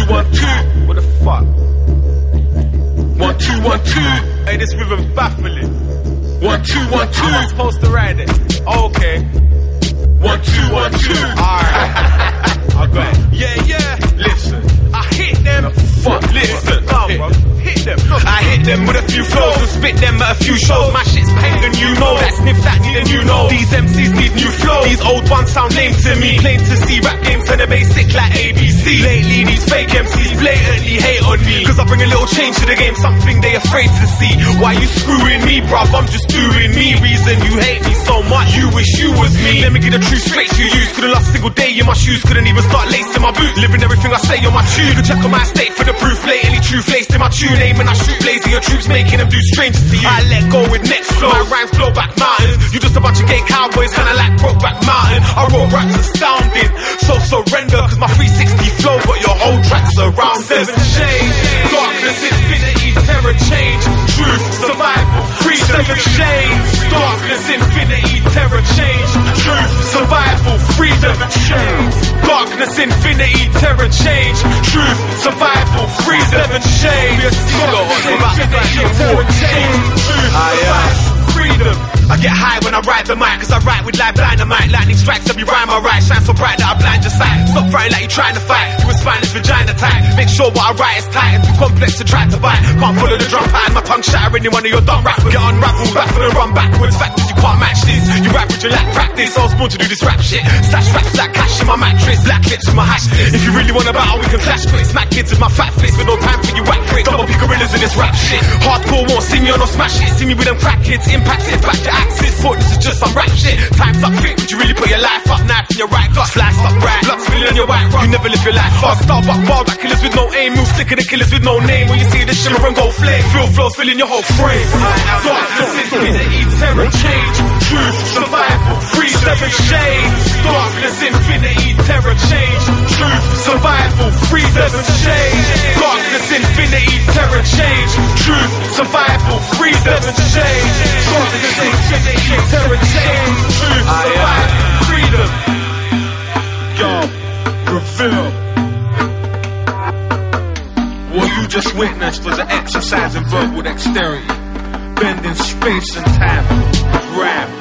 1 2. What the fuck? 1 2 1 2. Hey, this rhythm's baffling. 1 2 1 2. I'm supposed to ride it. Okay. 1 2 1 2. Alright. I got it. Yeah. Listen. I hit them. Fuck. Listen. Hit them. I hit them with a few flows and spit them at a few shows. My shit's paid and you know that sniff that need a new know. These MCs need new flows. These old ones sound lame to me. Plain to see rap games and the basic like ABC. Lately these fake MCs blatantly hate on me, cause I bring a little change to the game, something they afraid to see. Why you screwing me, bruv? I'm just doing me. Reason you hate me so much, you wish you was me. Let me get the truth straight to you. Couldn't last a single day in my shoes, couldn't even start lacing my boots. Living everything I say on my tune. You can check on my state for the proof. Blatantly truth laced in my tune. Aim and I shoot blazing your troops, making them do strangers to you. I let go with next flow. My rhymes blow back mountains. You just a bunch of gay cowboys, kinda like Brokeback Mountain. I wrote raps astounding, so surrender, cause my 360 flow got your whole tracks around. 7 shades, darkness, infinity, terror, change, truth, survival, freedom. 7 shades, darkness, infinity, terror, change, truth, survival, freedom. 7 shades, darkness, infinity, terror, change, truth, survival, freedom. 7 shades, darkness, infinity, terror, change, truth, survival, freedom. I get high when I ride the mic, cause I write with live dynamite. Lightning strikes every rhyme I write, shine so bright that I blind your sight. Stop fronting like you're trying to fight, you a spineless vagina type. Make sure what I write is tight and too complex to try to bite. Can't follow the drum pattern, my tongue shattering in one of your dumb rappers. Get unraveled, back for the run backwards. Factors, you can't match this. You average, you lack practice. I was born to do this rap shit. Stash raps like cash in my mattress, black lips with my hash. If you really want a battle, we can clash quick. Smack kids with my fat fist, with no time for you whack pricks. Double P gorillas in this rap shit. Hardcore won't see me or no smash it. See me with them crack kids, impacted, back to axis. Thought this is just some rap shit. Time's up, think, would you really put your life up? Knife in your right gut, sliced up right. Blood spilling on your white rug, you never live your life up. Starbuck bar, back killers with no aim. Move slicker than killers with no name. When you see the shimmer and gold flame, feel flows filling your whole frame. Darkness, infinity, terror, change, truth, survival, freedom. 7 shades, darkness, infinity, terror, change, truth, survival, freedom. 7 shades, darkness, infinity, terror, change, truth, survival, freedom. 7 shades, darkness, infinity, terror, change, truth, survival, freedom. Yo, reveal. What you just witnessed was an exercise in verbal dexterity, bending space and time. Rap.